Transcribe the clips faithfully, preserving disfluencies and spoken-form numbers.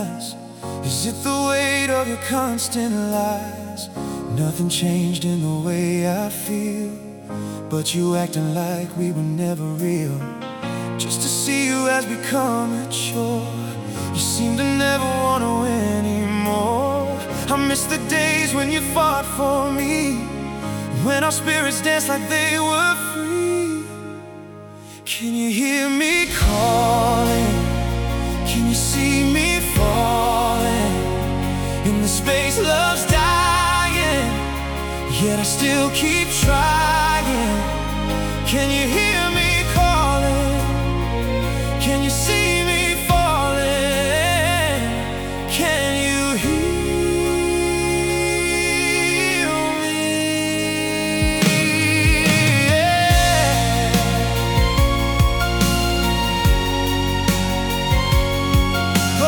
eyes? Is it the weight of your constant lies? Nothing changed in the way I feel, but you acting like we were never real. Just to see you has become a chore. You seem to never want to win anymore. I miss the days when you fought for me, when our spirits danced like they were free. Can you hear me calling? Can you see me falling in the space love's dying, yet I still keep trying? Can you hear me calling? Can you see me falling? Can you hear me? Yeah. Oh.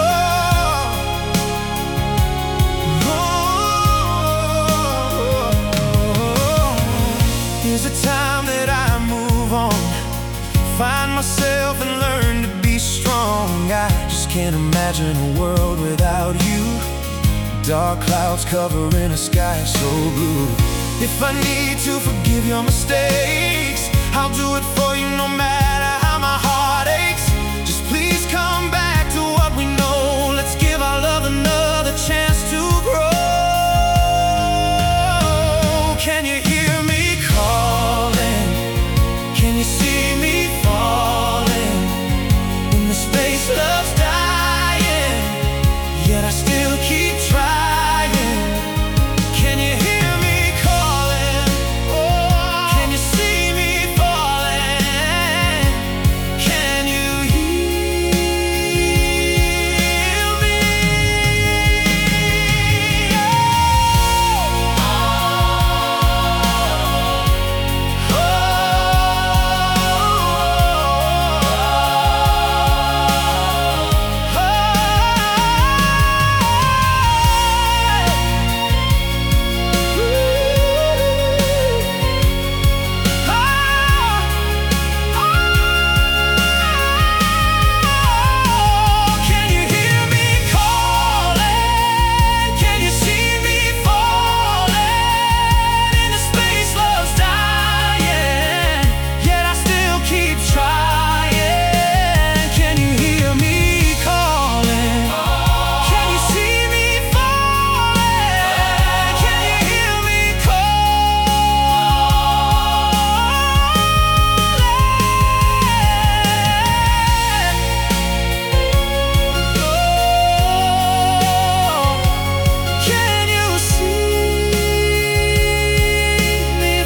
Oh. Here's a time that I move on, find myself and learn to be strong. I just can't imagine a world without you. Dark clouds covering a sky so blue. If I need to forgive your mistakes, I'll do it for you no matter how my heart aches. Just please come back to what we know. Let's give our love another chance to grow. Can you hear me calling? Can you see me falling in the space love's dying, yet I still keep trying? Can you hear me calling? Oh, can you see me falling? Can you hear me? Oh, can you hear me calling? Can you see me falling in the space love's dying, yet I still keep trying? Can you hear me calling? Can you see me falling? Can you hear me calling? Can you see me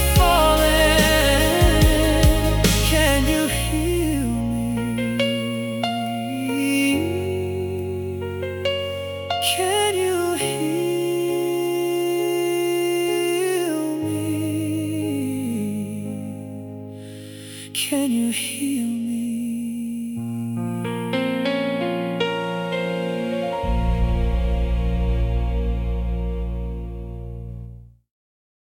falling? Can you hear me? Can you hear me? Can you hear